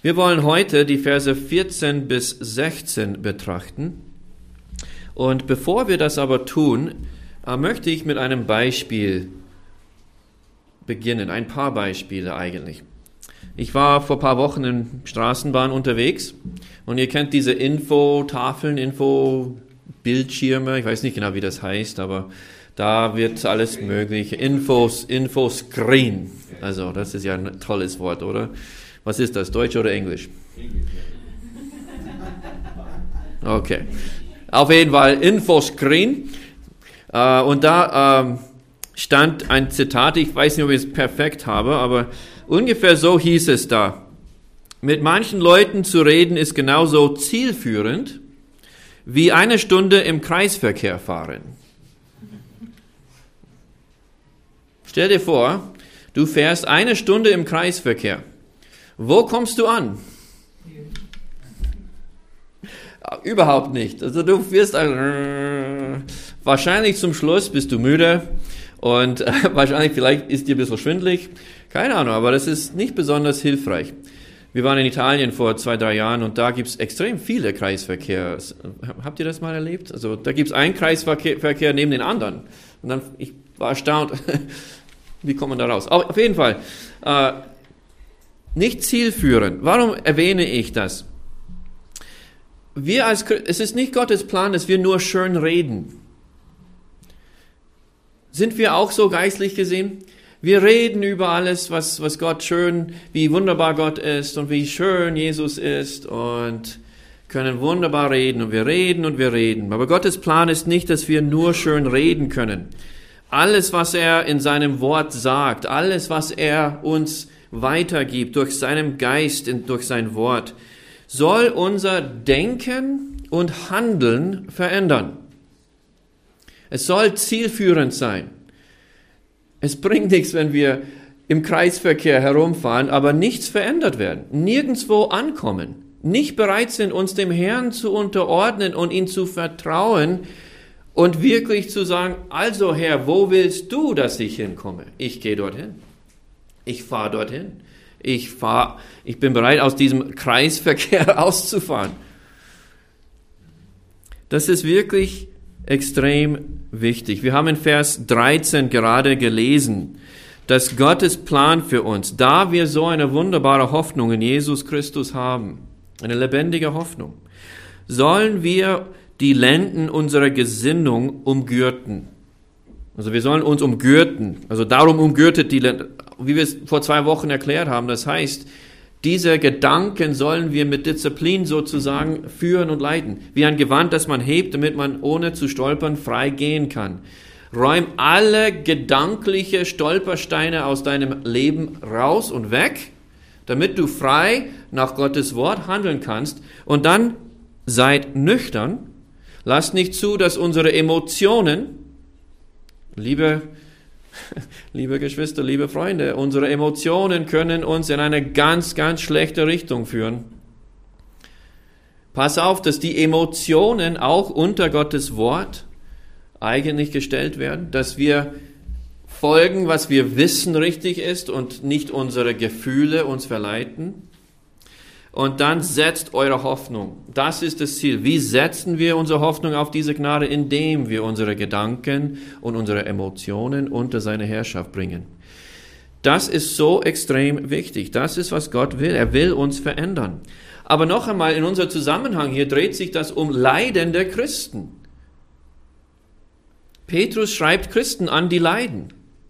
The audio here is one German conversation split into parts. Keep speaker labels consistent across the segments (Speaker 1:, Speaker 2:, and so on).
Speaker 1: Wir wollen heute die Verse 14 bis 16 betrachten. Und bevor wir das aber tun, möchte ich mit einem Beispiel beginnen. Ein paar Beispiele eigentlich. Ich war vor ein paar Wochen in Straßenbahn unterwegs und ihr kennt diese Infotafeln, Infobildschirme, ich weiß nicht genau, wie das heißt, aber da wird alles mögliche. Infoscreen. Also, das ist ja ein tolles Wort, oder? Was ist das, Deutsch oder Englisch? Okay. Auf jeden Fall Infoscreen. Und da stand ein Zitat, ich weiß nicht, ob ich es perfekt habe, aber ungefähr so hieß es da. Mit manchen Leuten zu reden ist genauso zielführend wie 1 Stunde im Kreisverkehr fahren. Stell dir vor, du fährst 1 Stunde im Kreisverkehr. Wo kommst du an? Überhaupt nicht. Also du wirst wahrscheinlich zum Schluss bist du müde und wahrscheinlich vielleicht ist dir ein bisschen schwindelig. Keine Ahnung, aber das ist nicht besonders hilfreich. Wir waren in Italien vor 2-3 Jahren und da gibt's extrem viele Kreisverkehr. Habt ihr das mal erlebt? Also da gibt's einen Kreisverkehr neben den anderen. Und dann, ich war erstaunt, wie kommt man da raus? Auf jeden Fall, nicht zielführend. Warum erwähne ich das? Es ist nicht Gottes Plan, dass wir nur schön reden. Sind wir auch so geistlich gesehen? Wir reden über alles, was Gott schön, wie wunderbar Gott ist und wie schön Jesus ist und können wunderbar reden und wir reden und wir reden. Aber Gottes Plan ist nicht, dass wir nur schön reden können. Alles, was er in seinem Wort sagt, alles, was er uns weitergibt durch seinen Geist, durch sein Wort, soll unser Denken und Handeln verändern. Es soll zielführend sein. Es bringt nichts, wenn wir im Kreisverkehr herumfahren, aber nichts verändert werden, nirgendwo ankommen, nicht bereit sind, uns dem Herrn zu unterordnen und ihm zu vertrauen und wirklich zu sagen, also Herr, wo willst du, dass ich hinkomme? Ich gehe dorthin. Ich fahre dorthin. Ich bin bereit, aus diesem Kreisverkehr auszufahren. Das ist wirklich extrem wichtig. Wir haben in Vers 13 gerade gelesen, dass Gottes Plan für uns, da wir so eine wunderbare Hoffnung in Jesus Christus haben, eine lebendige Hoffnung, sollen wir die Lenden unserer Gesinnung umgürten. Also wir sollen uns umgürten. Also darum umgürtet die Lenden, wie wir es vor 2 Wochen erklärt haben. Das heißt, diese Gedanken sollen wir mit Disziplin sozusagen führen und leiten. Wie ein Gewand, das man hebt, damit man ohne zu stolpern frei gehen kann. Räum alle gedankliche Stolpersteine aus deinem Leben raus und weg, damit du frei nach Gottes Wort handeln kannst. Und dann seid nüchtern. Lasst nicht zu, dass unsere Emotionen, liebe Geschwister, liebe Freunde, unsere Emotionen können uns in eine ganz, ganz schlechte Richtung führen. Pass auf, dass die Emotionen auch unter Gottes Wort eigentlich gestellt werden, dass wir folgen, was wir wissen richtig ist und nicht unsere Gefühle uns verleiten. Und dann setzt eure Hoffnung. Das ist das Ziel. Wie setzen wir unsere Hoffnung auf diese Gnade? Indem wir unsere Gedanken und unsere Emotionen unter seine Herrschaft bringen. Das ist so extrem wichtig. Das ist, was Gott will. Er will uns verändern. Aber noch einmal, in unserem Zusammenhang hier dreht sich das um leidende Christen. Petrus schreibt Christen an, die leiden.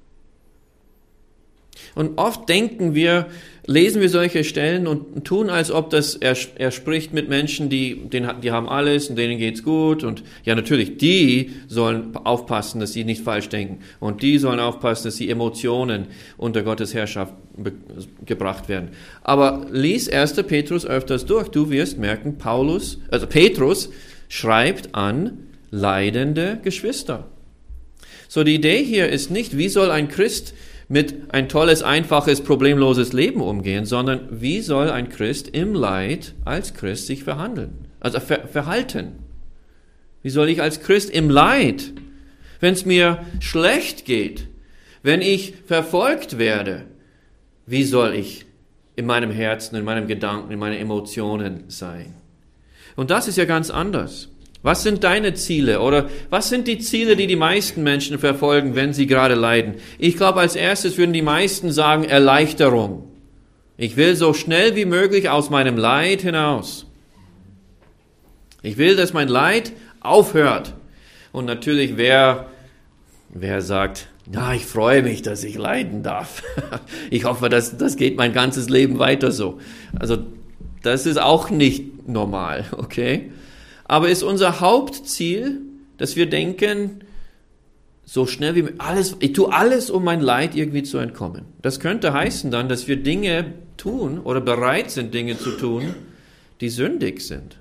Speaker 1: Und oft lesen wir solche Stellen und tun, als ob er spricht mit Menschen, die haben alles und denen geht's gut. Und ja, natürlich, die sollen aufpassen, dass sie nicht falsch denken. Und die sollen aufpassen, dass die Emotionen unter Gottes Herrschaft gebracht werden. Aber lies 1. Petrus öfters durch. Du wirst merken, Petrus schreibt an leidende Geschwister. So, die Idee hier ist nicht, wie soll ein Christ mit ein tolles, einfaches, problemloses Leben umgehen, sondern wie soll ein Christ im Leid als Christ sich verhalten? Wie soll ich als Christ im Leid, wenn es mir schlecht geht, wenn ich verfolgt werde, wie soll ich in meinem Herzen, in meinem Gedanken, in meinen Emotionen sein. Und das ist ja ganz anders. Was sind deine Ziele oder was sind die Ziele, die die meisten Menschen verfolgen, wenn sie gerade leiden? Ich glaube, als erstes würden die meisten sagen Erleichterung. Ich will so schnell wie möglich aus meinem Leid hinaus. Ich will, dass mein Leid aufhört. Und natürlich, wer sagt, ja, ich freue mich, dass ich leiden darf. Ich hoffe, das geht mein ganzes Leben weiter so. Also, das ist auch nicht normal, okay? Aber ist unser Hauptziel, dass wir denken, so schnell wie möglich, ich tue alles, um mein Leid irgendwie zu entkommen. Das könnte heißen dann, dass wir Dinge tun oder bereit sind, Dinge zu tun, die sündig sind.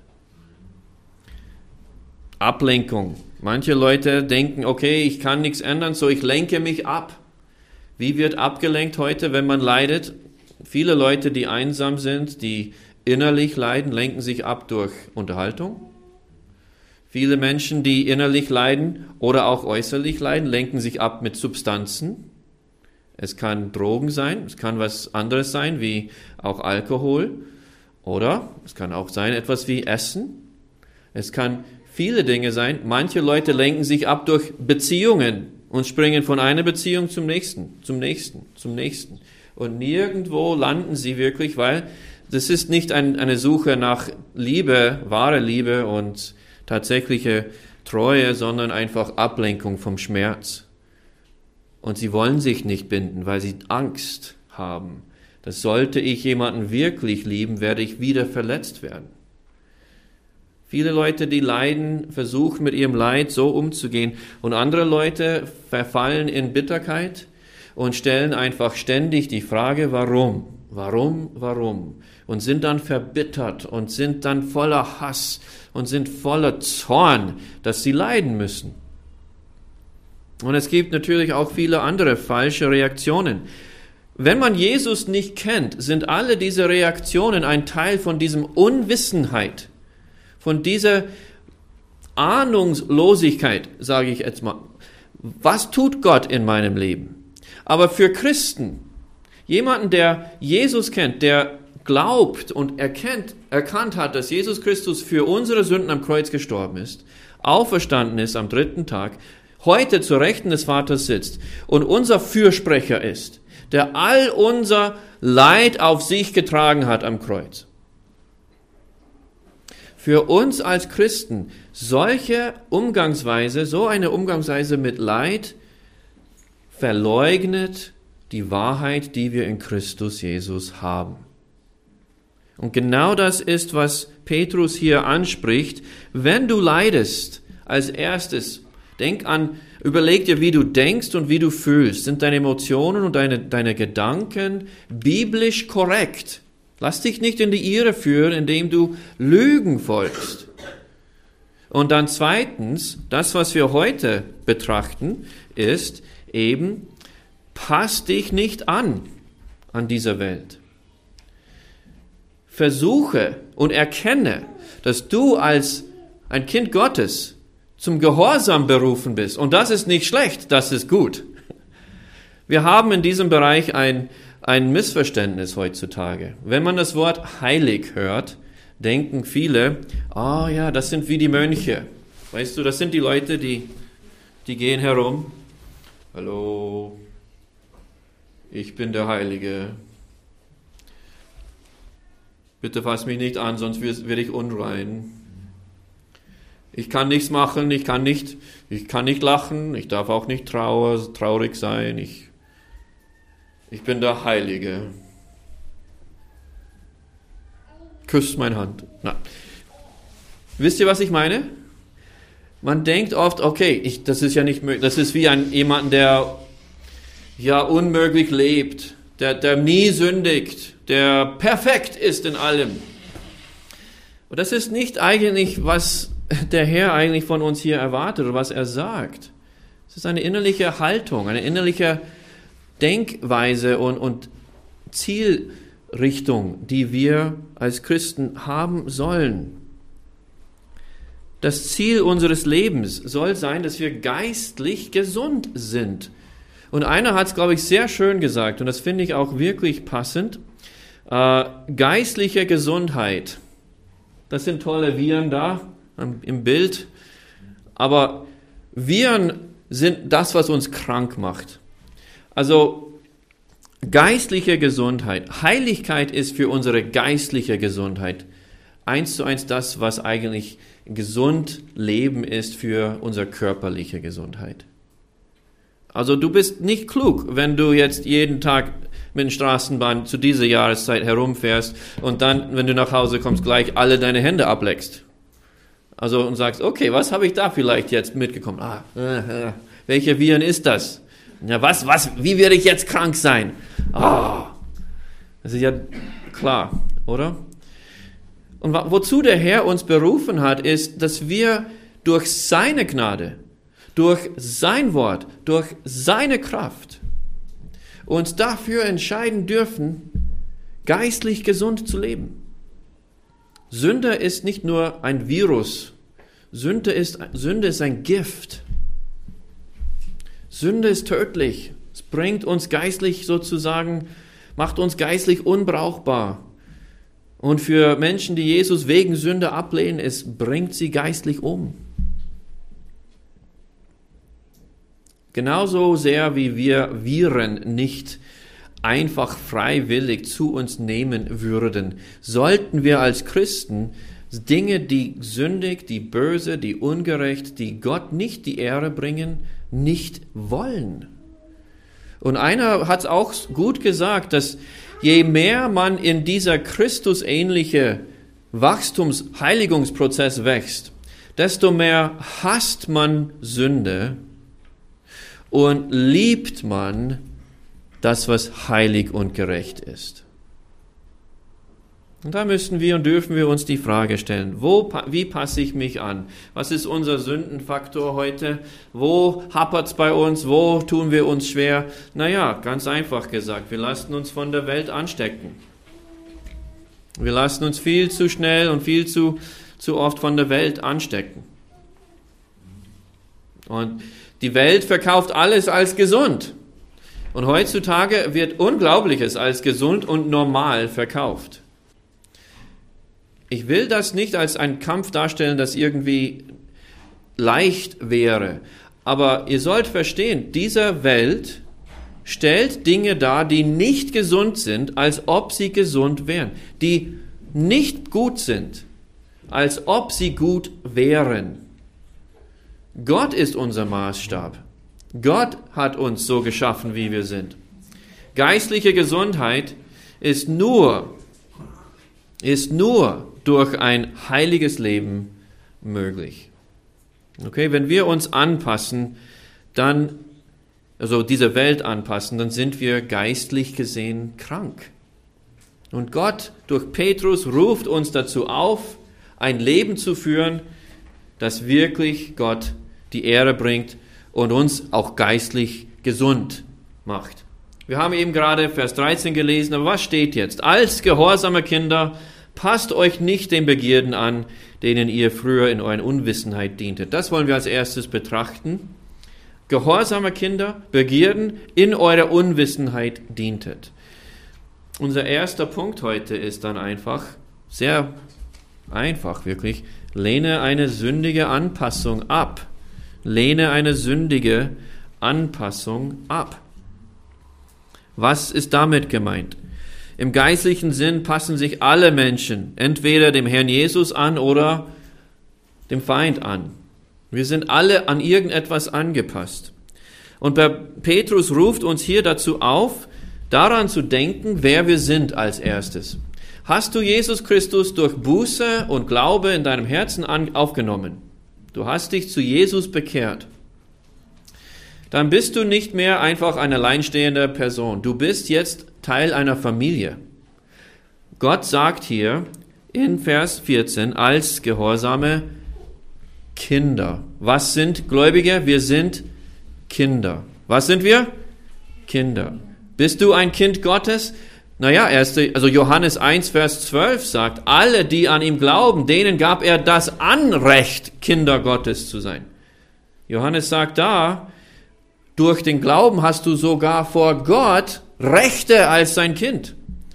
Speaker 1: Ablenkung. Manche Leute denken, okay, ich kann nichts ändern, so ich lenke mich ab. Wie wird abgelenkt heute, wenn man leidet? Viele Leute, die einsam sind, die innerlich leiden, lenken sich ab durch Unterhaltung. Viele Menschen, die innerlich leiden oder auch äußerlich leiden, lenken sich ab mit Substanzen. Es kann Drogen sein, es kann was anderes sein, wie auch Alkohol. Oder es kann auch sein, etwas wie Essen. Es kann viele Dinge sein. Manche Leute lenken sich ab durch Beziehungen und springen von einer Beziehung zum nächsten. Und nirgendwo landen sie wirklich, weil das ist nicht eine Suche nach Liebe, wahre Liebe und tatsächliche Treue, sondern einfach Ablenkung vom Schmerz. Und sie wollen sich nicht binden, weil sie Angst haben. dass sollte ich jemanden wirklich lieben, werde ich wieder verletzt werden. Viele Leute, die leiden, versuchen mit ihrem Leid so umzugehen und andere Leute verfallen in Bitterkeit und stellen einfach ständig die Frage, warum und sind dann verbittert und sind dann voller Hass und sind voller Zorn, dass sie leiden müssen. Und es gibt natürlich auch viele andere falsche Reaktionen. Wenn man Jesus nicht kennt, sind alle diese Reaktionen ein Teil von diesem Unwissenheit, von dieser Ahnungslosigkeit, sage ich jetzt mal. Was tut Gott in meinem Leben? Aber für Christen, jemanden, der Jesus kennt, der glaubt und erkannt hat, dass Jesus Christus für unsere Sünden am Kreuz gestorben ist, auferstanden ist am 3. Tag, heute zur Rechten des Vaters sitzt und unser Fürsprecher ist, der all unser Leid auf sich getragen hat am Kreuz. Für uns als Christen so eine Umgangsweise mit Leid verleugnet die Wahrheit, die wir in Christus Jesus haben. Und genau das ist, was Petrus hier anspricht. Wenn du leidest, als erstes, überleg dir, wie du denkst und wie du fühlst. Sind deine Emotionen und deine Gedanken biblisch korrekt? Lass dich nicht in die Irre führen, indem du Lügen folgst. Und dann zweitens, das, was wir heute betrachten, ist eben, pass dich nicht an dieser Welt. Versuche und erkenne, dass du als ein Kind Gottes zum Gehorsam berufen bist. Und das ist nicht schlecht, das ist gut. Wir haben in diesem Bereich ein Missverständnis heutzutage. Wenn man das Wort heilig hört, denken viele, ja, das sind wie die Mönche. Weißt du, das sind die Leute, die gehen herum. Hallo, ich bin der Heilige. Bitte fass mich nicht an, sonst werde ich unrein. Ich kann nichts machen, ich kann nicht lachen, ich darf auch nicht traurig sein. Ich bin der Heilige. Küsst meine Hand. Na. Wisst ihr, was ich meine? Man denkt oft, okay, das ist ja nicht möglich. Das ist wie jemand, der ja unmöglich lebt, der nie sündigt, der perfekt ist in allem. Und das ist nicht eigentlich, was der Herr eigentlich von uns hier erwartet oder was er sagt. Es ist eine innerliche Haltung, eine innerliche Denkweise und Zielrichtung, die wir als Christen haben sollen. Das Ziel unseres Lebens soll sein, dass wir geistlich gesund sind. Und einer hat es, glaube ich, sehr schön gesagt, und das finde ich auch wirklich passend. Geistliche Gesundheit. Das sind tolle Viren da im Bild. Aber Viren sind das, was uns krank macht. Also geistliche Gesundheit. Heiligkeit ist für unsere geistliche Gesundheit 1:1 das, was eigentlich gesund Leben ist für unsere körperliche Gesundheit. Also du bist nicht klug, wenn du jetzt jeden Tag mit der Straßenbahn zu dieser Jahreszeit herumfährst und dann, wenn du nach Hause kommst, gleich alle deine Hände ableckst. Also und sagst, okay, was habe ich da vielleicht jetzt mitgekommen? Welche Viren ist das? Ja, wie werde ich jetzt krank sein? Das ist ja klar, oder? Und wozu der Herr uns berufen hat, ist, dass wir durch seine Gnade, durch sein Wort, durch seine Kraft uns dafür entscheiden dürfen, geistlich gesund zu leben. Sünde ist nicht nur ein Virus. Sünde ist ein Gift. Sünde ist tödlich. Es bringt uns geistlich sozusagen, macht uns geistlich unbrauchbar. Und für Menschen, die Jesus wegen Sünde ablehnen, es bringt sie geistlich um. Genauso sehr wie wir Viren nicht einfach freiwillig zu uns nehmen würden, sollten wir als Christen Dinge, die sündig, die böse, die ungerecht, die Gott nicht die Ehre bringen, nicht wollen. Und einer hat es auch gut gesagt, dass je mehr man in dieser Christusähnliche Heiligungsprozess wächst, desto mehr hasst man Sünde und liebt man das, was heilig und gerecht ist. Und da müssen wir und dürfen wir uns die Frage stellen, wie passe ich mich an? Was ist unser Sündenfaktor heute? Wo hapert's bei uns? Wo tun wir uns schwer? Naja, ganz einfach gesagt, wir lassen uns von der Welt anstecken. Wir lassen uns viel zu schnell und viel zu oft von der Welt anstecken. Und die Welt verkauft alles als gesund. Und heutzutage wird Unglaubliches als gesund und normal verkauft. Ich will das nicht als einen Kampf darstellen, das irgendwie leicht wäre. Aber ihr sollt verstehen, diese Welt stellt Dinge dar, die nicht gesund sind, als ob sie gesund wären. Die nicht gut sind, als ob sie gut wären. Gott ist unser Maßstab. Gott hat uns so geschaffen, wie wir sind. Geistliche Gesundheit ist nur durch ein heiliges Leben möglich. Okay, wenn wir uns anpassen, diese Welt anpassen, dann sind wir geistlich gesehen krank. Und Gott durch Petrus ruft uns dazu auf, ein Leben zu führen, das wirklich Gott die Ehre bringt und uns auch geistlich gesund macht. Wir haben eben gerade Vers 13 gelesen, aber was steht jetzt? Als gehorsame Kinder, passt euch nicht den Begierden an, denen ihr früher in eurer Unwissenheit dientet. Das wollen wir als erstes betrachten. Gehorsame Kinder, Begierden, in eurer Unwissenheit dientet. Unser erster Punkt heute ist dann einfach, sehr einfach wirklich, lehne eine sündige Anpassung ab. Lehne eine sündige Anpassung ab. Was ist damit gemeint? Im geistlichen Sinn passen sich alle Menschen entweder dem Herrn Jesus an oder dem Feind an. Wir sind alle an irgendetwas angepasst. Und Petrus ruft uns hier dazu auf, daran zu denken, wer wir sind als erstes. Hast du Jesus Christus durch Buße und Glaube in deinem Herzen aufgenommen? Du hast dich zu Jesus bekehrt. Dann bist du nicht mehr einfach eine alleinstehende Person. Du bist jetzt Teil einer Familie. Gott sagt hier in Vers 14, als gehorsame Kinder. Was sind Gläubige? Wir sind Kinder. Was sind wir? Kinder. Bist du ein Kind Gottes? Naja, Johannes 1, Vers 12 sagt, alle, die an ihm glauben, denen gab er das Anrecht, Kinder Gottes zu sein. Johannes sagt da, durch den Glauben hast du sogar vor Gott Rechte als sein Kind.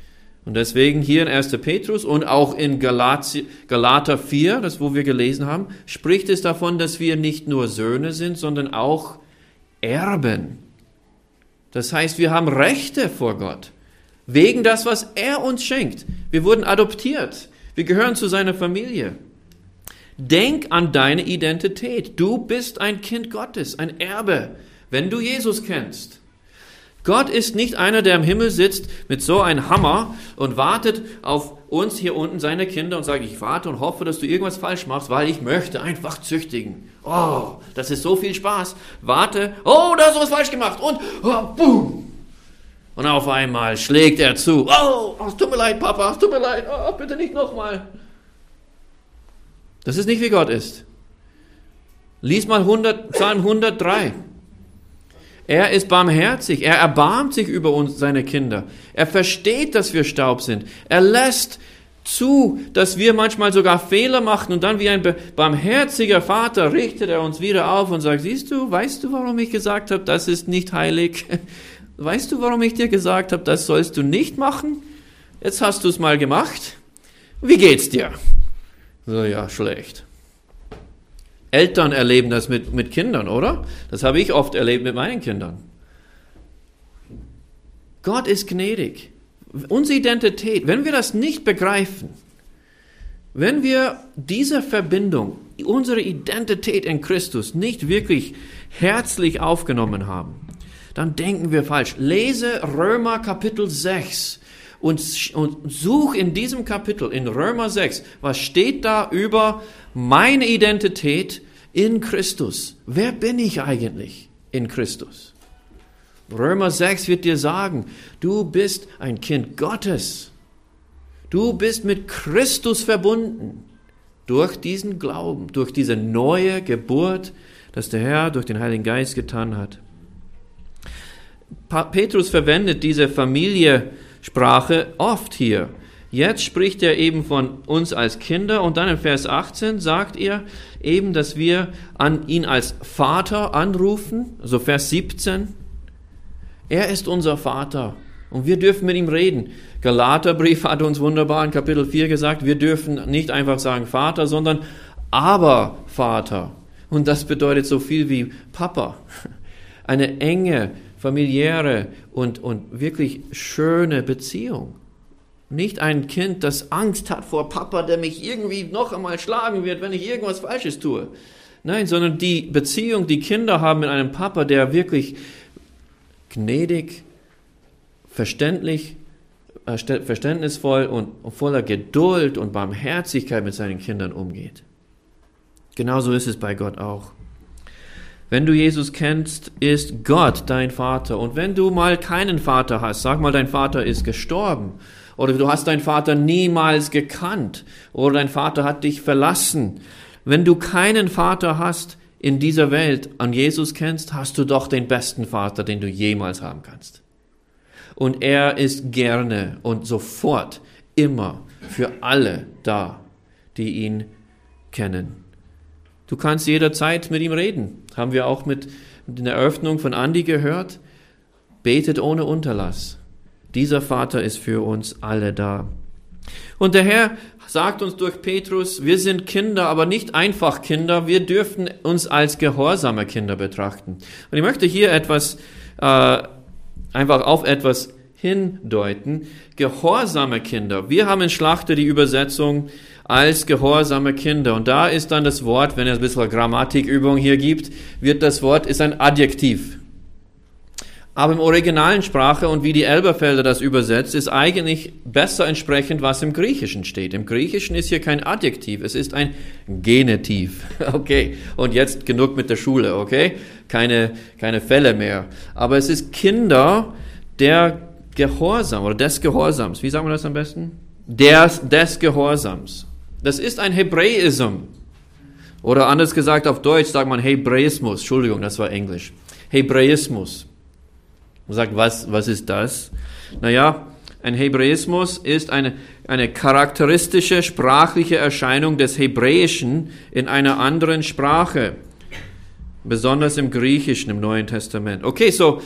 Speaker 1: Und deswegen hier in 1. Petrus und auch in Galater 4, das wo wir gelesen haben, spricht es davon, dass wir nicht nur Söhne sind, sondern auch Erben. Das heißt, wir haben Rechte vor Gott, wegen das, was er uns schenkt. Wir wurden adoptiert, wir gehören zu seiner Familie. Denk an deine Identität. Du bist ein Kind Gottes, ein Erbe, wenn du Jesus kennst. Gott ist nicht einer, der im Himmel sitzt mit so einem Hammer und wartet auf uns hier unten, seine Kinder, und sagt, ich warte und hoffe, dass du irgendwas falsch machst, weil ich möchte einfach züchtigen. Oh, das ist so viel Spaß. Warte, oh, da hast du was falsch gemacht und boom. Und auf einmal schlägt er zu. Oh, es tut mir leid, Papa, es tut mir leid. Oh, bitte nicht nochmal. Das ist nicht, wie Gott ist. Lies mal Psalm 103. Er ist barmherzig, er erbarmt sich über uns, seine Kinder. Er versteht, dass wir Staub sind. Er lässt zu, dass wir manchmal sogar Fehler machen und dann wie ein barmherziger Vater richtet er uns wieder auf und sagt, siehst du, weißt du, warum ich gesagt habe, das ist nicht heilig? Weißt du, warum ich dir gesagt habe, das sollst du nicht machen? Jetzt hast du es mal gemacht. Wie geht's dir? So, ja, schlecht. Eltern erleben das mit Kindern, oder? Das habe ich oft erlebt mit meinen Kindern. Gott ist gnädig. Unsere Identität, wenn wir das nicht begreifen, wenn wir diese Verbindung, unsere Identität in Christus nicht wirklich herzlich aufgenommen haben, dann denken wir falsch. Lese Römer Kapitel 6 und such in diesem Kapitel, in Römer 6, was steht da über meine Identität in Christus. Wer bin ich eigentlich in Christus? Römer 6 wird dir sagen, du bist ein Kind Gottes. Du bist mit Christus verbunden durch diesen Glauben, durch diese neue Geburt, das der Herr durch den Heiligen Geist getan hat. Petrus verwendet diese Familiensprache oft hier. Jetzt spricht er eben von uns als Kinder und dann in Vers 18 sagt er eben, dass wir ihn als Vater anrufen, also Vers 17. Er ist unser Vater und wir dürfen mit ihm reden. Galaterbrief hat uns wunderbar in Kapitel 4 gesagt, wir dürfen nicht einfach sagen Vater, sondern aber Vater. Und das bedeutet so viel wie Papa. Eine enge, familiäre und wirklich schöne Beziehung. Nicht ein Kind, das Angst hat vor Papa, der mich irgendwie noch einmal schlagen wird, wenn ich irgendwas Falsches tue. Nein, sondern die Beziehung, die Kinder haben mit einem Papa, der wirklich gnädig, verständnisvoll und voller Geduld und Barmherzigkeit mit seinen Kindern umgeht. Genauso ist es bei Gott auch. Wenn du Jesus kennst, ist Gott dein Vater. Und wenn du mal keinen Vater hast, sag mal, dein Vater ist gestorben. Oder du hast deinen Vater niemals gekannt. Oder dein Vater hat dich verlassen. Wenn du keinen Vater hast in dieser Welt, an Jesus kennst, hast du doch den besten Vater, den du jemals haben kannst. Und er ist gerne und sofort immer für alle da, die ihn kennen. Du kannst jederzeit mit ihm reden. Haben wir auch mit in der Eröffnung von Andi gehört. Betet ohne Unterlass. Dieser Vater ist für uns alle da. Und der Herr sagt uns durch Petrus, wir sind Kinder, aber nicht einfach Kinder. Wir dürfen uns als gehorsame Kinder betrachten. Und ich möchte hier einfach auf etwas hindeuten. Gehorsame Kinder. Wir haben in Schlachter die Übersetzung als gehorsame Kinder. Und da ist dann das Wort, wenn es ein bisschen Grammatikübung hier gibt, ist ein Adjektiv. Aber im originalen Sprache und wie die Elberfelder das übersetzt, ist eigentlich besser entsprechend, was im Griechischen steht. Im Griechischen ist hier kein Adjektiv, es ist ein Genitiv. Okay, und jetzt genug mit der Schule, okay? Keine Fälle mehr. Aber es ist Kinder der Gehorsam oder des Gehorsams. Wie sagen wir das am besten? Des Gehorsams. Das ist ein Hebräism. Oder anders gesagt auf Deutsch sagt man Hebräismus. Entschuldigung, das war Englisch. Hebräismus. Man sagt, was ist das? Naja, ein Hebräismus ist eine charakteristische sprachliche Erscheinung des Hebräischen in einer anderen Sprache. Besonders im Griechischen, im Neuen Testament. Okay, so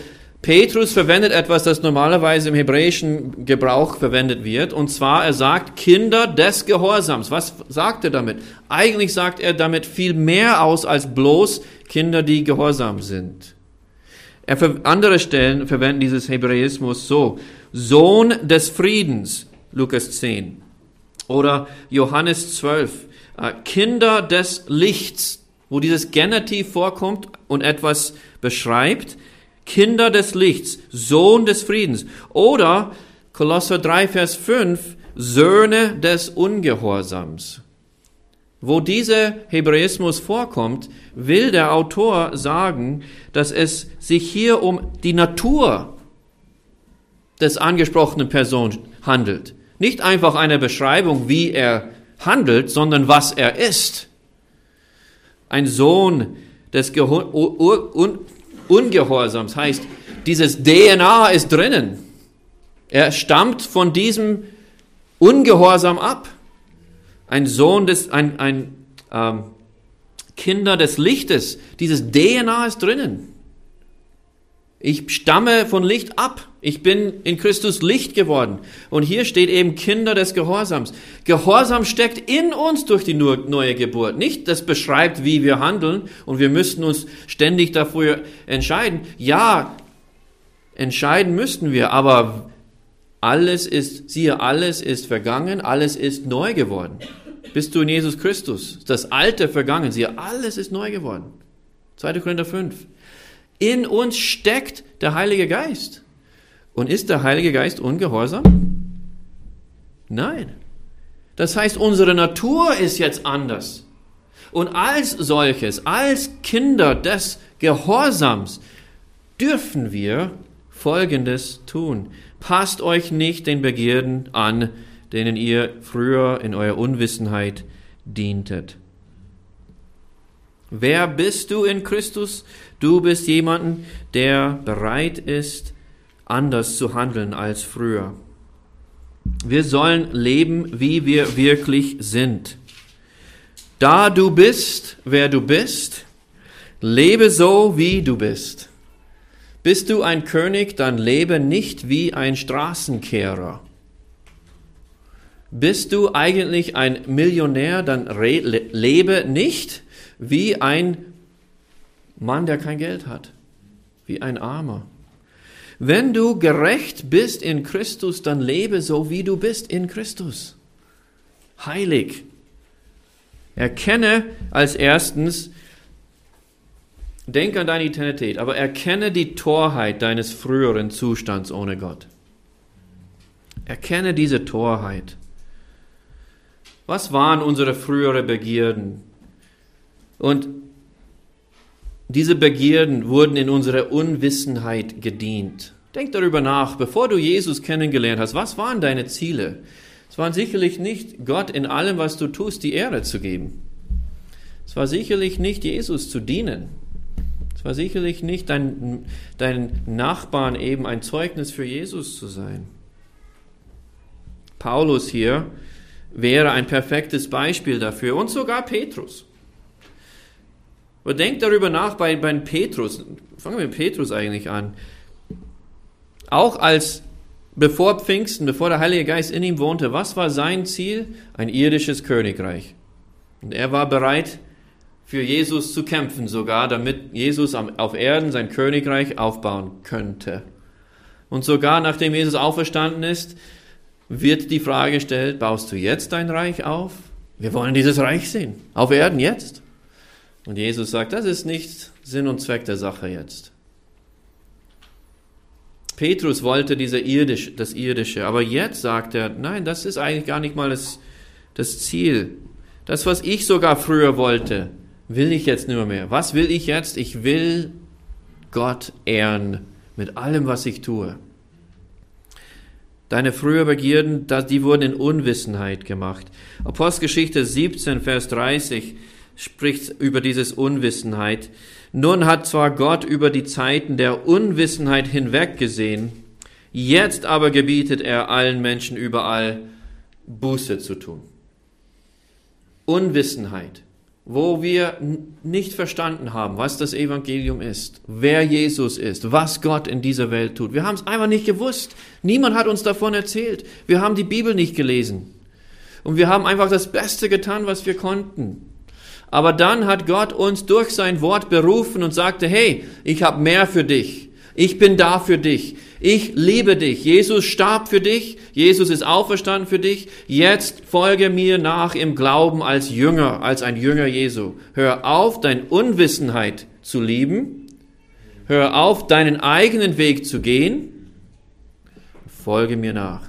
Speaker 1: Petrus verwendet etwas, das normalerweise im hebräischen Gebrauch verwendet wird. Und zwar, er sagt, Kinder des Gehorsams. Was sagt er damit? Eigentlich sagt er damit viel mehr aus als bloß Kinder, die gehorsam sind. Andere Stellen verwenden dieses Hebräismus so. Sohn des Friedens, Lukas 10. Oder Johannes 12. Kinder des Lichts, wo dieses Genitiv vorkommt und etwas beschreibt. Kinder des Lichts, Sohn des Friedens. Oder Kolosser 3, Vers 5, Söhne des Ungehorsams. Wo dieser Hebräismus vorkommt, will der Autor sagen, dass es sich hier um die Natur des angesprochenen Person handelt. Nicht einfach eine Beschreibung, wie er handelt, sondern was er ist. Ein Sohn des Ungehorsams heißt, dieses DNA ist drinnen. Er stammt von diesem Ungehorsam ab. Ein Sohn Kinder des Lichtes. Dieses DNA ist drinnen. Ich stamme von Licht ab. Ich bin in Christus Licht geworden. Und hier steht eben Kinder des Gehorsams. Gehorsam steckt in uns durch die neue Geburt. Nicht, das beschreibt, wie wir handeln und wir müssten uns ständig dafür entscheiden. Ja, entscheiden müssten wir, aber alles ist vergangen, alles ist neu geworden. Bist du in Jesus Christus? Das Alte vergangen, siehe, alles ist neu geworden. 2. Korinther 5. In uns steckt der Heilige Geist. Und ist der Heilige Geist ungehorsam? Nein. Das heißt, unsere Natur ist jetzt anders. Und als solches, als Kinder des Gehorsams, dürfen wir Folgendes tun. Passt euch nicht den Begierden an, denen ihr früher in eurer Unwissenheit dientet. Wer bist du in Christus? Du bist jemand, der bereit ist, anders zu handeln als früher. Wir sollen leben, wie wir wirklich sind. Da du bist, wer du bist, lebe so, wie du bist. Bist du ein König, dann lebe nicht wie ein Straßenkehrer. Bist du eigentlich ein Millionär, dann lebe nicht wie ein Mann, der kein Geld hat, wie ein Armer. Wenn du gerecht bist in Christus, dann lebe so, wie du bist in Christus. Heilig. Erkenne als erstens, denk an deine Eternität, aber erkenne die Torheit deines früheren Zustands ohne Gott. Erkenne diese Torheit. Was waren unsere früheren Begierden? Und diese Begierden wurden in unserer Unwissenheit gedient. Denk darüber nach, bevor du Jesus kennengelernt hast, was waren deine Ziele? Es waren sicherlich nicht, Gott in allem, was du tust, die Ehre zu geben. Es war sicherlich nicht, Jesus zu dienen. Es war sicherlich nicht, deinen Nachbarn eben ein Zeugnis für Jesus zu sein. Paulus hier wäre ein perfektes Beispiel dafür und sogar Petrus. Aber denkt darüber nach bei Petrus. Fangen wir mit Petrus eigentlich an. Auch bevor Pfingsten, bevor der Heilige Geist in ihm wohnte, was war sein Ziel? Ein irdisches Königreich. Und er war bereit, für Jesus zu kämpfen sogar, damit Jesus auf Erden sein Königreich aufbauen könnte. Und sogar nachdem Jesus auferstanden ist, wird die Frage gestellt, baust du jetzt dein Reich auf? Wir wollen dieses Reich sehen. Auf Erden jetzt. Und Jesus sagt, das ist nicht Sinn und Zweck der Sache jetzt. Petrus wollte das Irdische, aber jetzt sagt er, nein, das ist eigentlich gar nicht mal das Ziel. Das, was ich sogar früher wollte, will ich jetzt nicht mehr. Was will ich jetzt? Ich will Gott ehren mit allem, was ich tue. Deine früheren Begierden, die wurden in Unwissenheit gemacht. Apostelgeschichte 17, Vers 30 spricht über dieses Unwissenheit. Nun hat zwar Gott über die Zeiten der Unwissenheit hinweggesehen, jetzt aber gebietet er allen Menschen überall, Buße zu tun. Unwissenheit. wo wir nicht verstanden haben, was das Evangelium ist, wer Jesus ist, was Gott in dieser Welt tut. Wir haben es einfach nicht gewusst. Niemand hat uns davon erzählt. Wir haben die Bibel nicht gelesen. Und wir haben einfach das Beste getan, was wir konnten. Aber dann hat Gott uns durch sein Wort berufen und sagte, hey, ich habe mehr für dich. Ich bin da für dich. Ich liebe dich. Jesus starb für dich. Jesus ist auferstanden für dich. Jetzt folge mir nach im Glauben als Jünger, als ein Jünger Jesu. Hör auf, deine Unwissenheit zu lieben. Hör auf, deinen eigenen Weg zu gehen. Folge mir nach.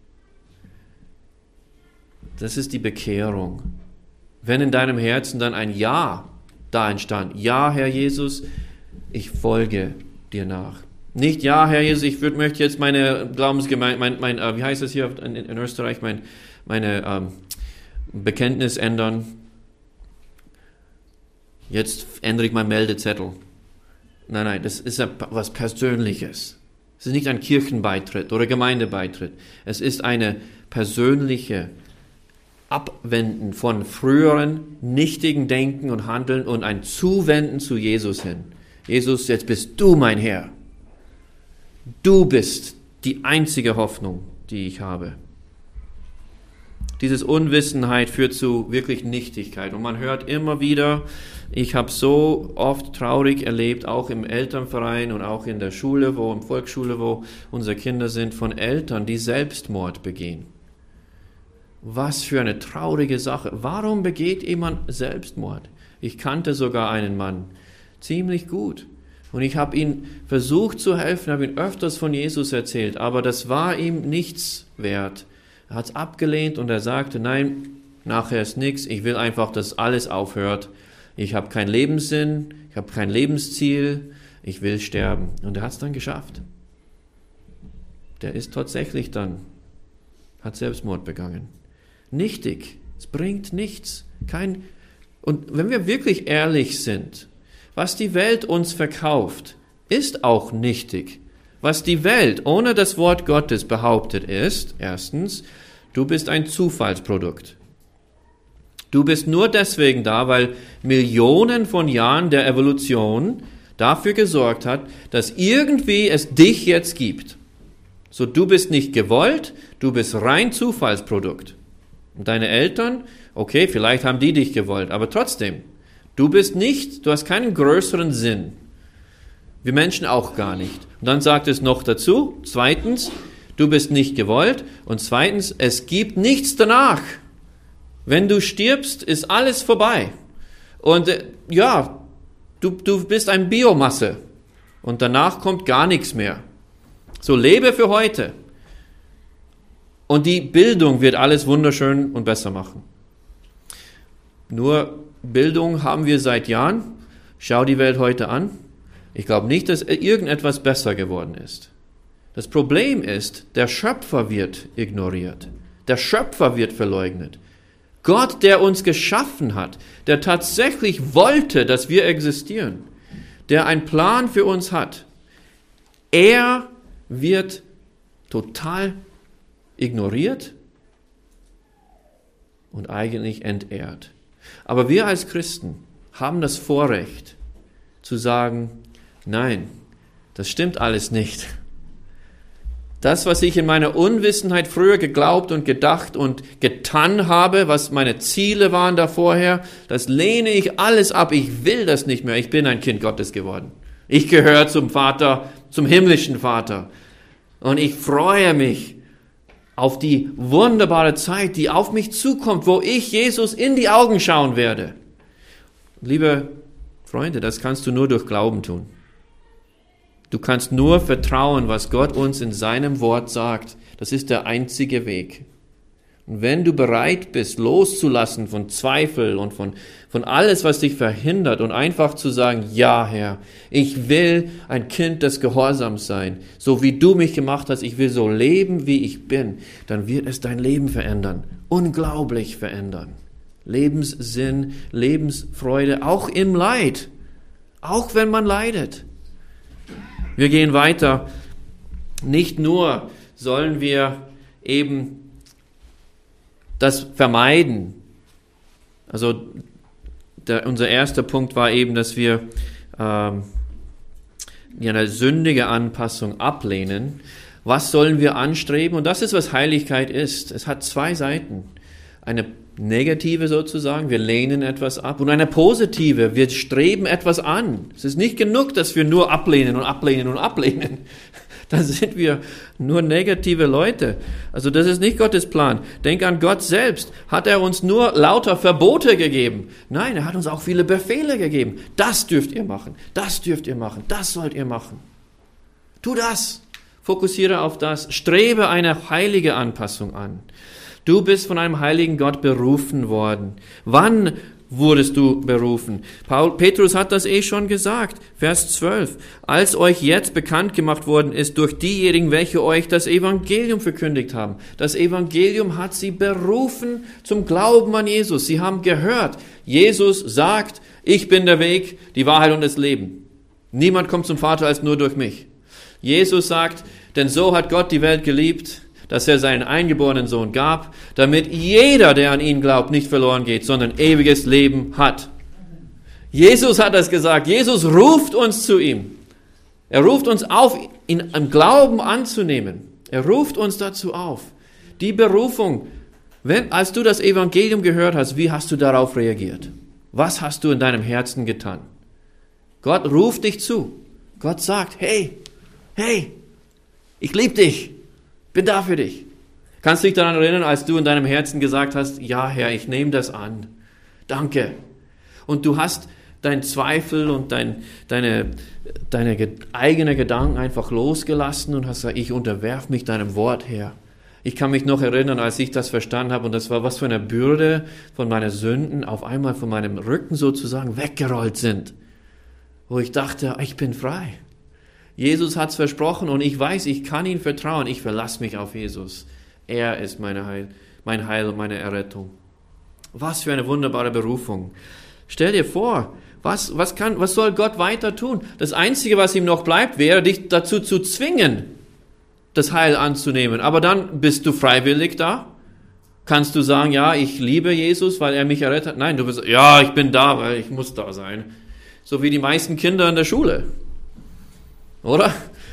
Speaker 1: Das ist die Bekehrung. Wenn in deinem Herzen dann ein Ja da entstand. Ja, Herr Jesus, ich folge dir nach. Nicht, ja, Herr Jesus, ich möchte jetzt meine Glaubensgemeinde, wie heißt das hier in Österreich, meine Bekenntnis ändern. Jetzt ändere ich meinen Meldezettel. Nein, das ist ja was Persönliches. Es ist nicht ein Kirchenbeitritt oder Gemeindebeitritt. Es ist eine persönliche Abwenden von früheren nichtigen Denken und Handeln und ein Zuwenden zu Jesus hin. Jesus, jetzt bist du mein Herr. Du bist die einzige Hoffnung, die ich habe. Dieses Unwissenheit führt zu wirklich Nichtigkeit. Und man hört immer wieder, ich habe so oft traurig erlebt, auch im Elternverein und auch in der Schule, in Volksschule, wo unsere Kinder sind, von Eltern, die Selbstmord begehen. Was für eine traurige Sache. Warum begeht jemand Selbstmord? Ich kannte sogar einen Mann ziemlich gut. Und ich habe ihm versucht zu helfen, habe ihm öfters von Jesus erzählt, aber das war ihm nichts wert. Er hat es abgelehnt und er sagte, nein, nachher ist nichts, ich will einfach, dass alles aufhört. Ich habe keinen Lebenssinn, ich habe kein Lebensziel, ich will sterben. Und er hat es dann geschafft. Der ist tatsächlich dann, hat Selbstmord begangen. Nichtig, es bringt nichts. Und wenn wir wirklich ehrlich sind, was die Welt uns verkauft, ist auch nichtig. Was die Welt ohne das Wort Gottes behauptet ist, erstens, du bist ein Zufallsprodukt. Du bist nur deswegen da, weil Millionen von Jahren der Evolution dafür gesorgt hat, dass irgendwie es dich jetzt gibt. So, du bist nicht gewollt, du bist rein Zufallsprodukt. Und deine Eltern, okay, vielleicht haben die dich gewollt, aber trotzdem, du hast keinen größeren Sinn. Wir Menschen auch gar nicht. Und dann sagt es noch dazu, zweitens, du bist nicht gewollt und zweitens, es gibt nichts danach. Wenn du stirbst, ist alles vorbei. Und du bist ein Biomasse und danach kommt gar nichts mehr. So, lebe für heute. Und die Bildung wird alles wunderschön und besser machen. Nur Bildung haben wir seit Jahren. Schau die Welt heute an. Ich glaube nicht, dass irgendetwas besser geworden ist. Das Problem ist, der Schöpfer wird ignoriert. Der Schöpfer wird verleugnet. Gott, der uns geschaffen hat, der tatsächlich wollte, dass wir existieren, der einen Plan für uns hat, er wird total ignoriert und eigentlich entehrt. Aber wir als Christen haben das Vorrecht zu sagen, nein, das stimmt alles nicht. Das, was ich in meiner Unwissenheit früher geglaubt und gedacht und getan habe, was meine Ziele waren da vorher, das lehne ich alles ab. Ich will das nicht mehr. Ich bin ein Kind Gottes geworden. Ich gehöre zum Vater, zum himmlischen Vater. Und ich freue mich auf die wunderbare Zeit, die auf mich zukommt, wo ich Jesus in die Augen schauen werde. Liebe Freunde, das kannst du nur durch Glauben tun. Du kannst nur vertrauen, was Gott uns in seinem Wort sagt. Das ist der einzige Weg. Und wenn du bereit bist, loszulassen von Zweifel und von alles, was dich verhindert und einfach zu sagen, ja Herr, ich will ein Kind des Gehorsams sein, so wie du mich gemacht hast, ich will so leben, wie ich bin, dann wird es dein Leben verändern, unglaublich verändern. Lebenssinn, Lebensfreude, auch im Leid, auch wenn man leidet. Wir gehen weiter. Nicht nur sollen wir eben das vermeiden. Also unser erster Punkt war eben, dass wir eine sündige Anpassung ablehnen. Was sollen wir anstreben? Und das ist, was Heiligkeit ist. Es hat zwei Seiten. Eine negative sozusagen, wir lehnen etwas ab, und eine positive, wir streben etwas an. Es ist nicht genug, dass wir nur ablehnen und ablehnen und ablehnen. Dann sind wir nur negative Leute. Also das ist nicht Gottes Plan. Denk an Gott selbst. Hat er uns nur lauter Verbote gegeben? Nein, er hat uns auch viele Befehle gegeben. Das dürft ihr machen, das dürft ihr machen, das sollt ihr machen. Tu das. Fokussiere auf das. Strebe eine heilige Anpassung an. Du bist von einem heiligen Gott berufen worden. Wann wurdest du berufen? Petrus hat das schon gesagt. Vers 12. Als euch jetzt bekannt gemacht worden ist durch diejenigen, welche euch das Evangelium verkündigt haben. Das Evangelium hat sie berufen zum Glauben an Jesus. Sie haben gehört, Jesus sagt, ich bin der Weg, die Wahrheit und das Leben. Niemand kommt zum Vater als nur durch mich. Jesus sagt, denn so hat Gott die Welt geliebt, dass er seinen eingeborenen Sohn gab, damit jeder, der an ihn glaubt, nicht verloren geht, sondern ewiges Leben hat. Jesus hat das gesagt. Jesus ruft uns zu ihm. Er ruft uns auf, ihn im Glauben anzunehmen. Er ruft uns dazu auf. Die Berufung, als du das Evangelium gehört hast, wie hast du darauf reagiert? Was hast du in deinem Herzen getan? Gott ruft dich zu. Gott sagt, hey, ich liebe dich. Bin da für dich. Kannst du dich daran erinnern, als du in deinem Herzen gesagt hast, ja Herr, ich nehme das an. Danke. Und du hast deinen Zweifel und deine eigenen Gedanken einfach losgelassen und hast gesagt, ich unterwerfe mich deinem Wort, Herr. Ich kann mich noch erinnern, als ich das verstanden habe, und das war, was für eine Bürde von meinen Sünden auf einmal von meinem Rücken sozusagen weggerollt sind. Wo ich dachte, ich bin frei. Jesus hat's versprochen und ich weiß, ich kann ihm vertrauen. Ich verlasse mich auf Jesus. Er ist mein Heil und meine Errettung. Was für eine wunderbare Berufung. Stell dir vor, was soll Gott weiter tun? Das Einzige, was ihm noch bleibt, wäre, dich dazu zu zwingen, das Heil anzunehmen. Aber dann bist du freiwillig da. Kannst du sagen, ja, ich liebe Jesus, weil er mich errettet hat? Nein, du wirst, ja, ich bin da, weil ich muss da sein. So wie die meisten Kinder in der Schule. Oder?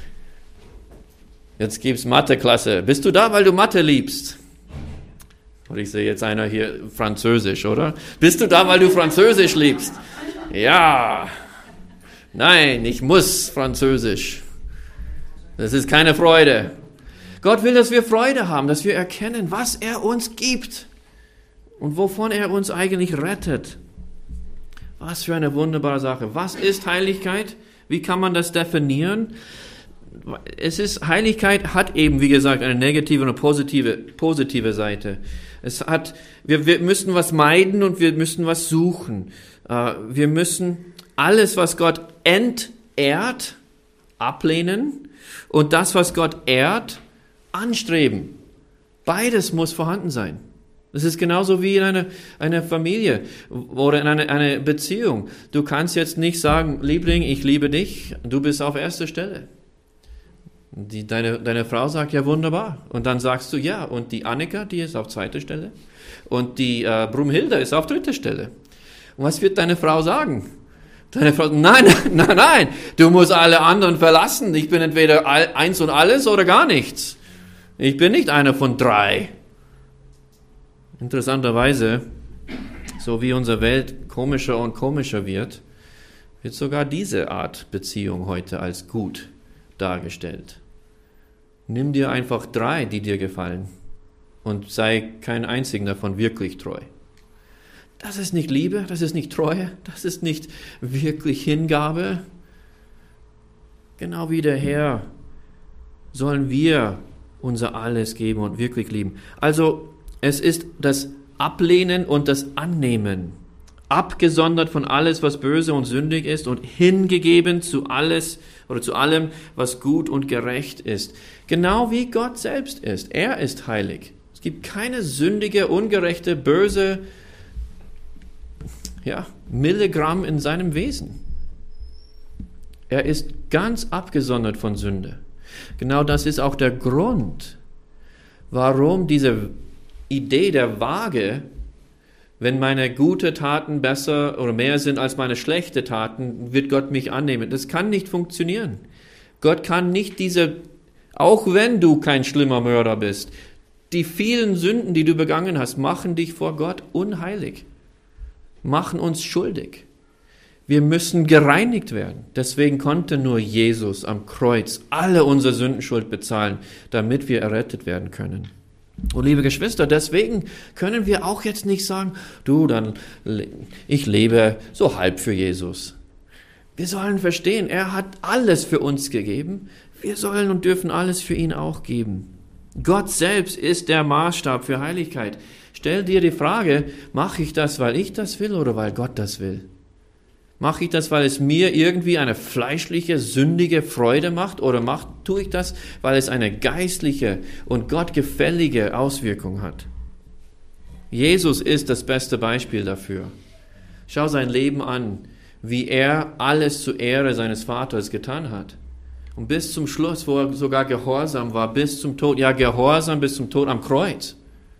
Speaker 1: Jetzt gibt's Mathe-Klasse. Bist du da, weil du Mathe liebst? Oder ich sehe jetzt einer hier Französisch, oder? Bist du da, weil du Französisch liebst? Ja. Nein, ich muss Französisch. Das ist keine Freude. Gott will, dass wir Freude haben, dass wir erkennen, was er uns gibt und wovon er uns eigentlich rettet. Was für eine wunderbare Sache. Was ist Heiligkeit? Wie kann man das definieren? Heiligkeit hat eben, wie gesagt, eine negative und eine positive Seite. Wir müssen was meiden und wir müssen was suchen. Wir müssen alles, was Gott entehrt, ablehnen und das, was Gott ehrt, anstreben. Beides muss vorhanden sein. Das ist genauso wie in einer Familie oder in einer Beziehung. Du kannst jetzt nicht sagen, Liebling, ich liebe dich, du bist auf erster Stelle. Deine Frau sagt, ja wunderbar. Und dann sagst du, ja, und die Annika, die ist auf zweiter Stelle. Und die Brumhilde ist auf dritter Stelle. Und was wird deine Frau sagen? Deine Frau, nein, du musst alle anderen verlassen. Ich bin entweder eins und alles oder gar nichts. Ich bin nicht einer von drei. Interessanterweise, so wie unsere Welt komischer und komischer wird sogar diese Art Beziehung heute als gut dargestellt. Nimm dir einfach 3, die dir gefallen und sei kein einzigen davon wirklich treu. Das ist nicht Liebe, das ist nicht Treue, das ist nicht wirklich Hingabe. Genau wie der Herr sollen wir unser Alles geben und wirklich lieben. Also es ist das Ablehnen und das Annehmen, abgesondert von alles, was böse und sündig ist und hingegeben zu alles oder zu allem, was gut und gerecht ist. Genau wie Gott selbst ist. Er ist heilig. Es gibt keine sündige, ungerechte, böse Milligramm in seinem Wesen. Er ist ganz abgesondert von Sünde. Genau das ist auch der Grund, warum diese Idee der Waage Wenn meine guten Taten besser oder mehr sind als meine schlechten Taten, wird Gott mich annehmen. Das kann nicht funktionieren. Gott kann nicht auch wenn du kein schlimmer Mörder bist, die vielen Sünden, die du begangen hast, machen dich vor Gott unheilig, machen uns schuldig. Wir müssen gereinigt werden. Deswegen konnte nur Jesus am Kreuz alle unsere Sündenschuld bezahlen, damit wir errettet werden können. Und liebe Geschwister, deswegen können wir auch jetzt nicht sagen, ich lebe so halb für Jesus. Wir sollen verstehen, er hat alles für uns gegeben. Wir sollen und dürfen alles für ihn auch geben. Gott selbst ist der Maßstab für Heiligkeit. Stell dir die Frage, mache ich das, weil ich das will oder weil Gott das will? Mache ich das, weil es mir irgendwie eine fleischliche, sündige Freude macht oder tue ich das, weil es eine geistliche und gottgefällige Auswirkung hat? Jesus ist das beste Beispiel dafür. Schau sein Leben an, wie er alles zur Ehre seines Vaters getan hat. Und bis zum Schluss, wo er sogar gehorsam war, bis zum Tod, ja gehorsam bis zum Tod am Kreuz.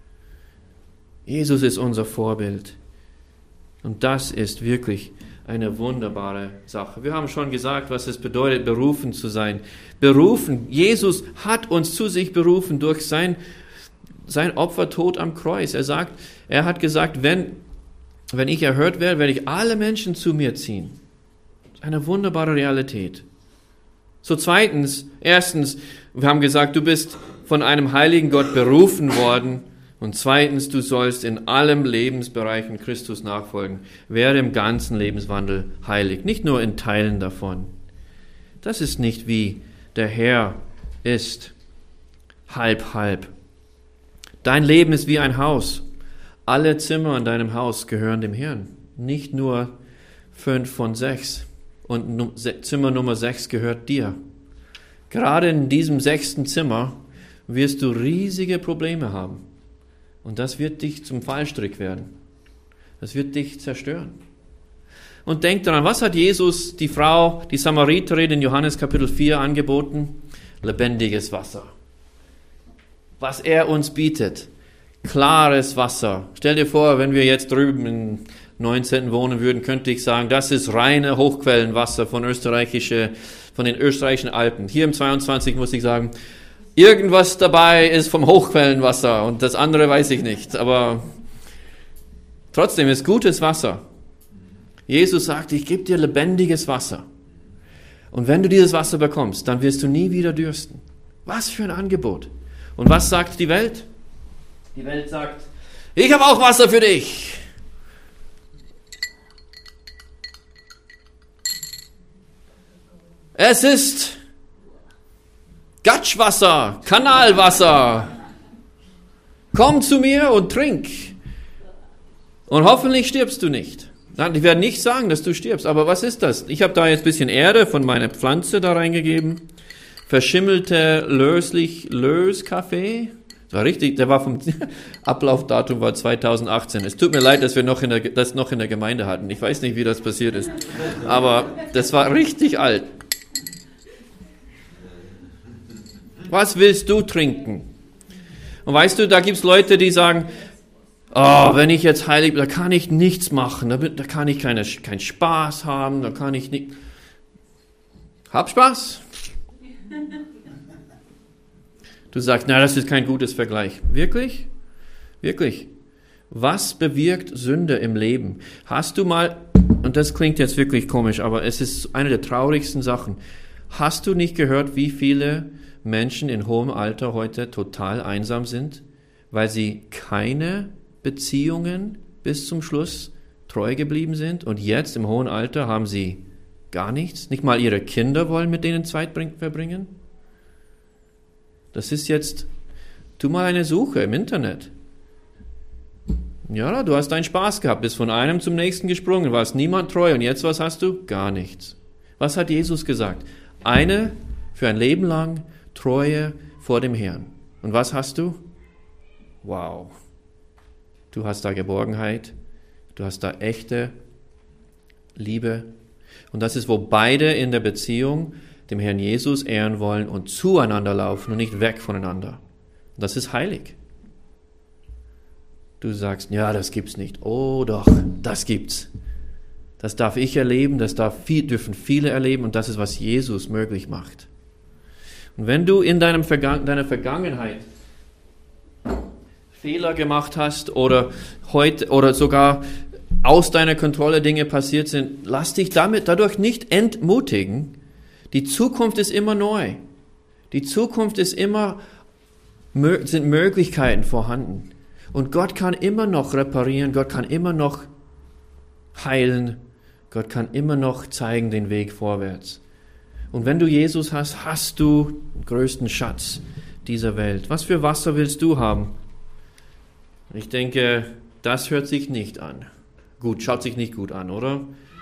Speaker 1: Jesus ist unser Vorbild. Und das ist wirklich eine wunderbare Sache. Wir haben schon gesagt, was es bedeutet, berufen zu sein. Berufen. Jesus hat uns zu sich berufen durch sein Opfertod am Kreuz. Er hat gesagt, wenn ich erhört werde, werde ich alle Menschen zu mir ziehen. Eine wunderbare Realität. So erstens, wir haben gesagt, du bist von einem heiligen Gott berufen worden. Und zweitens, du sollst in allen Lebensbereichen Christus nachfolgen. Werde im ganzen Lebenswandel heilig, nicht nur in Teilen davon. Das ist nicht wie der Herr ist. Halb. Dein Leben ist wie ein Haus. Alle Zimmer in deinem Haus gehören dem Herrn. Nicht nur 5 von 6. Und Zimmer Nummer 6 gehört dir. Gerade in diesem 6. Zimmer wirst du riesige Probleme haben. Und das wird dich zum Fallstrick werden. Das wird dich zerstören. Und denk daran, was hat Jesus, die Frau, die Samariterin in Johannes Kapitel 4 angeboten? Lebendiges Wasser. Was er uns bietet. Klares Wasser. Stell dir vor, wenn wir jetzt drüben im 19. wohnen würden, könnte ich sagen, das ist reine Hochquellenwasser von den österreichischen Alpen. Hier im 22 muss ich sagen, irgendwas dabei ist vom Hochquellenwasser und das andere weiß ich nicht. Aber trotzdem ist gutes Wasser. Jesus sagt, ich gebe dir lebendiges Wasser. Und wenn du dieses Wasser bekommst, dann wirst du nie wieder dürsten. Was für ein Angebot. Und was sagt die Welt? Die Welt sagt, ich habe auch Wasser für dich. Es ist Gatschwasser, Kanalwasser. Komm zu mir und trink. Und hoffentlich stirbst du nicht. Ich werde nicht sagen, dass du stirbst, aber was ist das? Ich habe da jetzt ein bisschen Erde von meiner Pflanze da reingegeben. Verschimmelte Löskaffee. Das war richtig, der war vom Ablaufdatum war 2018. Es tut mir leid, dass wir das noch in der Gemeinde hatten. Ich weiß nicht, wie das passiert ist. Aber das war richtig alt. Was willst du trinken? Und weißt du, da gibt's Leute, die sagen, wenn ich jetzt heilig bin, da kann ich nichts machen, da kann ich keinen Spaß haben, da kann ich nicht. Hab Spaß. Du sagst, das ist kein gutes Vergleich. Wirklich? Wirklich? Was bewirkt Sünde im Leben? Hast du mal, und das klingt jetzt wirklich komisch, aber es ist eine der traurigsten Sachen. Hast du nicht gehört, wie viele Menschen in hohem Alter heute total einsam sind, weil sie keine Beziehungen bis zum Schluss treu geblieben sind und jetzt im hohen Alter haben sie gar nichts, nicht mal ihre Kinder wollen mit denen Zeit verbringen? Das ist jetzt, tu mal eine Suche im Internet. Ja, du hast deinen Spaß gehabt, bist von einem zum nächsten gesprungen, warst niemand treu und jetzt was hast du? Gar nichts. Was hat Jesus gesagt? Für ein Leben lang Treue vor dem Herrn. Und was hast du? Wow. Du hast da Geborgenheit, du hast da echte Liebe. Und das ist, wo beide in der Beziehung dem Herrn Jesus ehren wollen und zueinander laufen und nicht weg voneinander. Und das ist heilig. du sagst, ja, das gibt's nicht. Oh doch, das gibt's. Das darf ich erleben, dürfen viele erleben und das ist, was Jesus möglich macht. Und wenn du in deiner Vergangenheit Fehler gemacht hast oder heute oder sogar aus deiner Kontrolle Dinge passiert sind, lass dich dadurch nicht entmutigen. Die Zukunft ist immer neu. Die Zukunft ist sind Möglichkeiten vorhanden. Und Gott kann immer noch reparieren, Gott kann immer noch heilen, Gott kann immer noch zeigen den Weg vorwärts. Und wenn du Jesus hast, hast du den größten Schatz dieser Welt. Was für Wasser willst du haben? Ich denke, das hört sich nicht an. Gut, schaut sich nicht gut an, oder?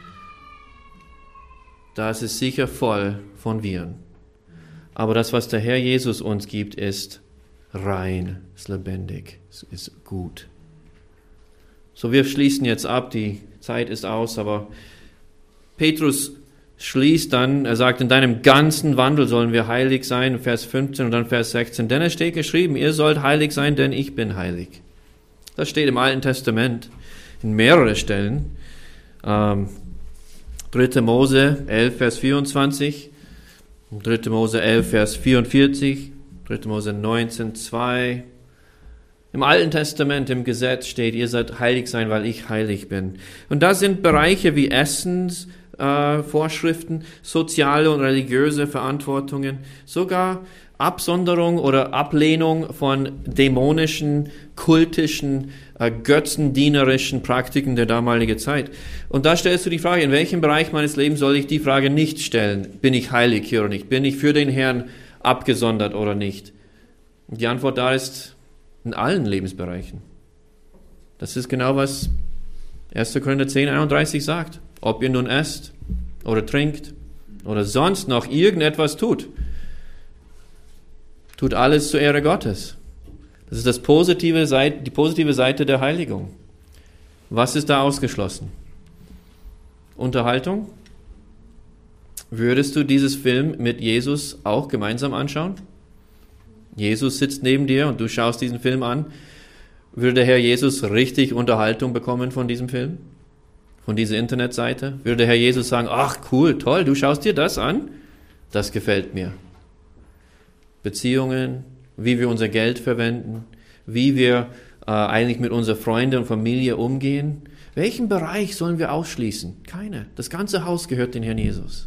Speaker 1: Da ist es sicher voll von Viren. Aber das, was der Herr Jesus uns gibt, ist rein, ist lebendig, ist gut. So, wir schließen jetzt ab, die Zeit ist aus, aber Petrus schließt dann, er sagt, in deinem ganzen Wandel sollen wir heilig sein, Vers 15 und dann Vers 16, denn es steht geschrieben, ihr sollt heilig sein, denn ich bin heilig. Das steht im Alten Testament in mehreren Stellen. 3. Mose 11, Vers 24, 3. Mose 11, Vers 44, 3. Mose 19, 2. Im Alten Testament, im Gesetz steht, ihr sollt heilig sein, weil ich heilig bin. Und da sind Bereiche wie Essensvorschriften, soziale und religiöse Verantwortungen, sogar Absonderung oder Ablehnung von dämonischen, kultischen, götzendienerischen Praktiken der damaligen Zeit. Und da stellst du die Frage, in welchem Bereich meines Lebens soll ich die Frage nicht stellen? Bin ich heilig hier oder nicht? Bin ich für den Herrn abgesondert oder nicht? Und die Antwort da ist, in allen Lebensbereichen. Das ist genau, was 1. Korinther 10, 31 sagt. Ob ihr nun esst oder trinkt oder sonst noch irgendetwas tut, tut alles zur Ehre Gottes. Das ist die positive Seite der Heiligung. Was ist da ausgeschlossen? Unterhaltung? Würdest du dieses Film mit Jesus auch gemeinsam anschauen? Jesus sitzt neben dir und du schaust diesen Film an. Würde der Herr Jesus richtig Unterhaltung bekommen von diesem Film? Von dieser Internetseite? Würde der Herr Jesus sagen, ach cool, toll, du schaust dir das an? Das gefällt mir. Beziehungen, wie wir unser Geld verwenden, wie wir eigentlich mit unserer Freunde und Familie umgehen. Welchen Bereich sollen wir ausschließen? Keine. Das ganze Haus gehört dem Herrn Jesus.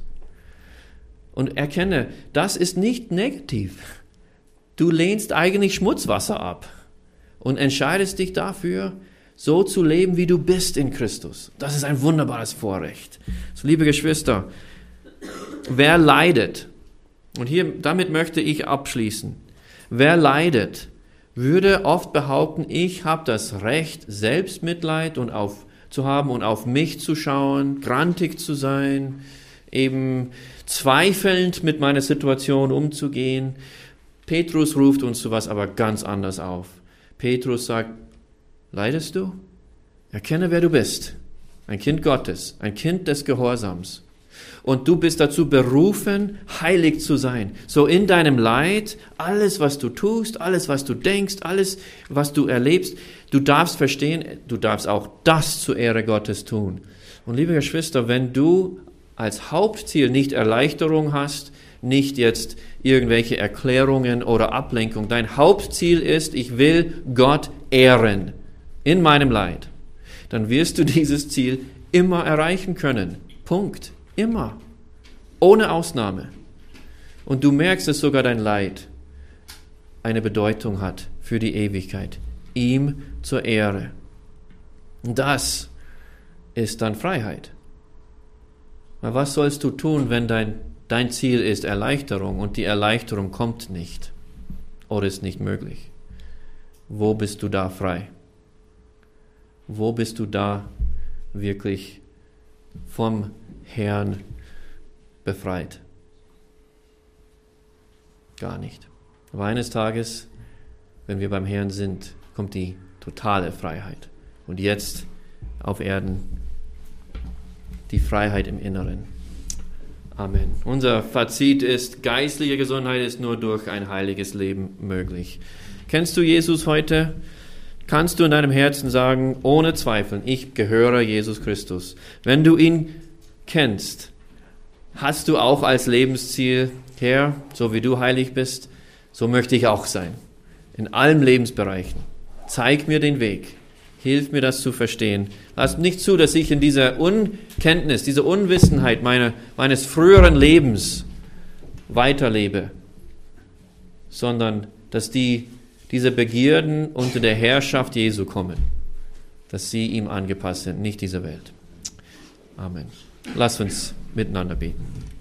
Speaker 1: Und erkenne, das ist nicht negativ. Du lehnst eigentlich Schmutzwasser ab und entscheidest dich dafür, so zu leben, wie du bist in Christus. Das ist ein wunderbares Vorrecht. So, liebe Geschwister, wer leidet, und damit möchte ich abschließen, wer leidet, würde oft behaupten, ich habe das Recht, Selbstmitleid zu haben und auf mich zu schauen, grantig zu sein, eben zweifelnd mit meiner Situation umzugehen. Petrus ruft uns zu was aber ganz anders auf. Petrus sagt, leidest du? Erkenne, wer du bist. Ein Kind Gottes, ein Kind des Gehorsams. Und du bist dazu berufen, heilig zu sein. So in deinem Leid, alles, was du tust, alles, was du denkst, alles, was du erlebst, du darfst verstehen, du darfst auch das zur Ehre Gottes tun. Und liebe Geschwister, wenn du als Hauptziel nicht Erleichterung hast, nicht jetzt irgendwelche Erklärungen oder Ablenkung, dein Hauptziel ist, ich will Gott ehren in meinem Leid, dann wirst du dieses Ziel immer erreichen können. Punkt. Immer. Ohne Ausnahme. Und du merkst, dass sogar dein Leid eine Bedeutung hat für die Ewigkeit. Ihm zur Ehre. Und das ist dann Freiheit. Aber was sollst du tun, wenn dein Ziel ist Erleichterung und die Erleichterung kommt nicht oder ist nicht möglich? Wo bist du da frei? Wo bist du da wirklich vom Herrn befreit? Gar nicht. Aber eines Tages, wenn wir beim Herrn sind, kommt die totale Freiheit. Und jetzt auf Erden die Freiheit im Inneren. Amen. Unser Fazit ist, geistliche Gesundheit ist nur durch ein heiliges Leben möglich. Kennst du Jesus heute? kannst du in deinem Herzen sagen, ohne Zweifeln, ich gehöre Jesus Christus. Wenn du ihn kennst, hast du auch als Lebensziel, Herr, so wie du heilig bist, so möchte ich auch sein. In allen Lebensbereichen. Zeig mir den Weg. Hilf mir, das zu verstehen. Lass nicht zu, dass ich in dieser Unkenntnis, dieser Unwissenheit meines früheren Lebens weiterlebe, sondern dass diese Begierden unter der Herrschaft Jesu kommen, dass sie ihm angepasst sind, nicht dieser Welt. Amen. Lass uns miteinander beten.